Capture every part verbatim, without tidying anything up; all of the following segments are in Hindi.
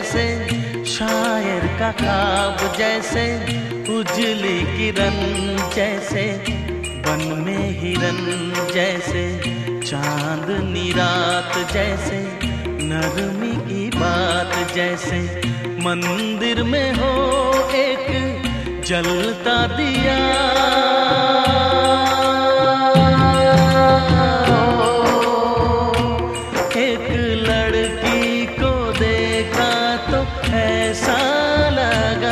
जैसे, शायर का ख्वाब जैसे, उजली किरण जैसे, वन में हिरन जैसे, चांदनी रात जैसे, नरमी की बात जैसे, मंदिर में हो एक जलता दिया। एक लड़की को देखा तो ऐसा लगा,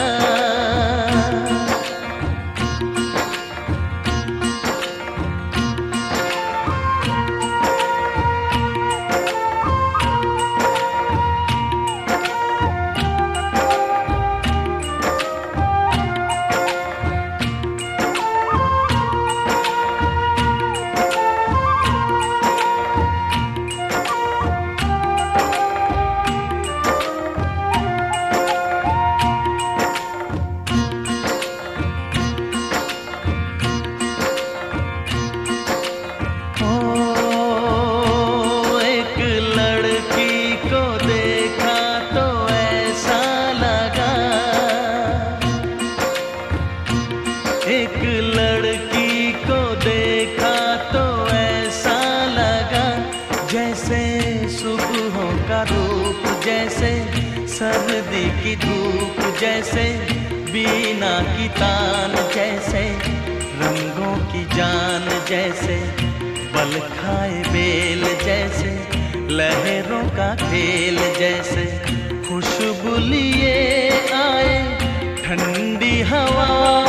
एक लड़की को देखा तो ऐसा लगा, जैसे सुबहों का रूप जैसे, सर्दी की धूप जैसे, बीना की तान जैसे, रंगों की जान जैसे, बल खाए बेल जैसे, लहरों का खेल जैसे, खुशबू लिए आए ठंडी हवा।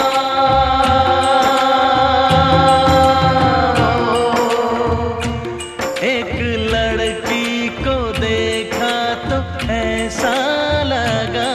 एक लड़की को देखा तो ऐसा लगा,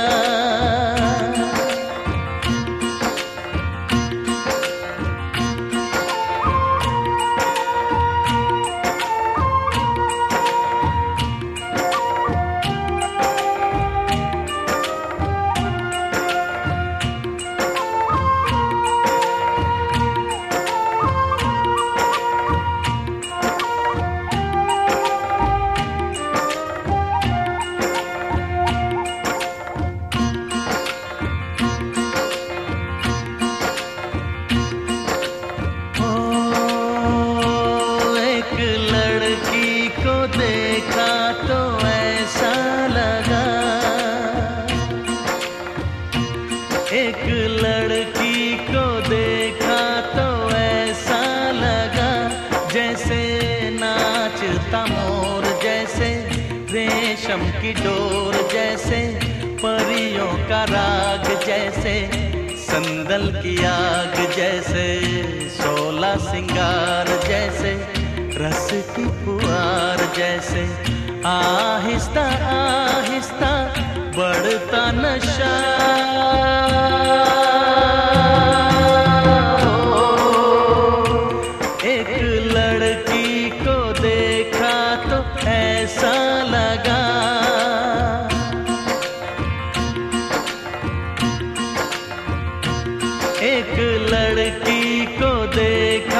देखा तो ऐसा लगा, एक लड़की को देखा तो ऐसा लगा, जैसे नाचता मोर जैसे, रेशम की डोर जैसे, परियों का राग जैसे, संदल की आग जैसे, सोलह सिंगार जैसे, रस की फुहार जैसे, आहिस्ता आहिस्ता बढ़ता नशा। एक लड़की को देखा तो ऐसा लगा, एक लड़की को देखा